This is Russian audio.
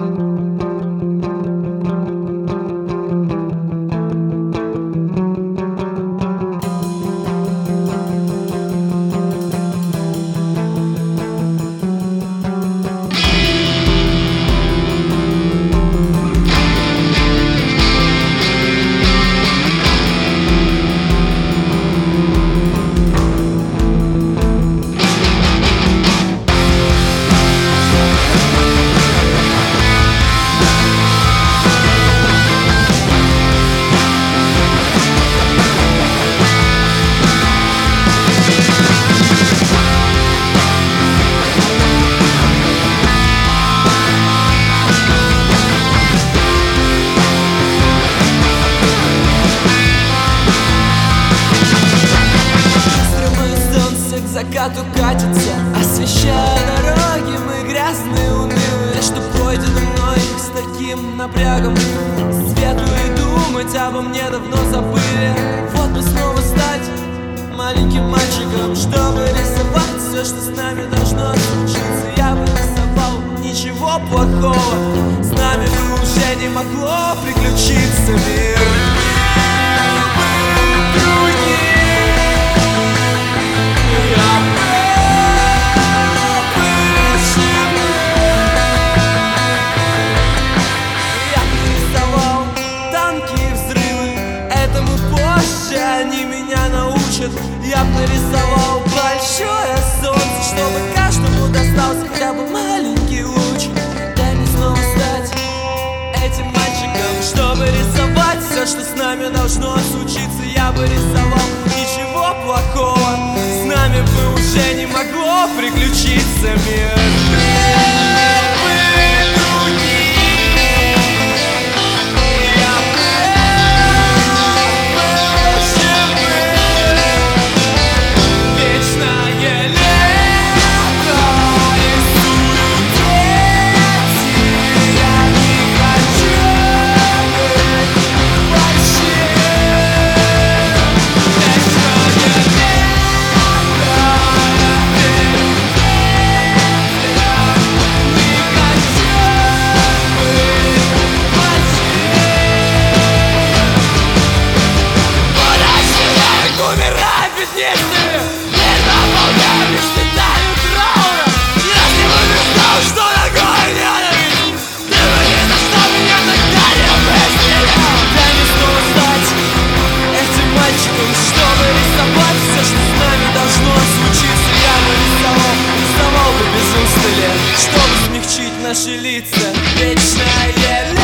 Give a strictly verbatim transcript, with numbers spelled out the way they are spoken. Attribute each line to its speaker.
Speaker 1: Закату катится, освещая дороги. Мы грязные, унылые, что пройдено мной с таким напрягом. Свету и думать обо мне давно забыли. Вот бы снова стать маленьким мальчиком, чтобы рисовать все, что с нами должно случиться. Я бы рисовал ничего плохого, с нами бы уже не могло приключиться. Мир они меня научат. Я бы нарисовал большое солнце, чтобы каждому достался хотя бы маленький лучик. Дай мне снова стать этим мальчиком, чтобы рисовать все, что с нами должно случиться. Я бы рисовал ничего плохого, с нами бы уже не могло приключиться. Мир чтобы рисовать все, что с нами должно случиться. Я бы рисовал, рисовал бы без устали, чтобы смягчить наши лица. Вечная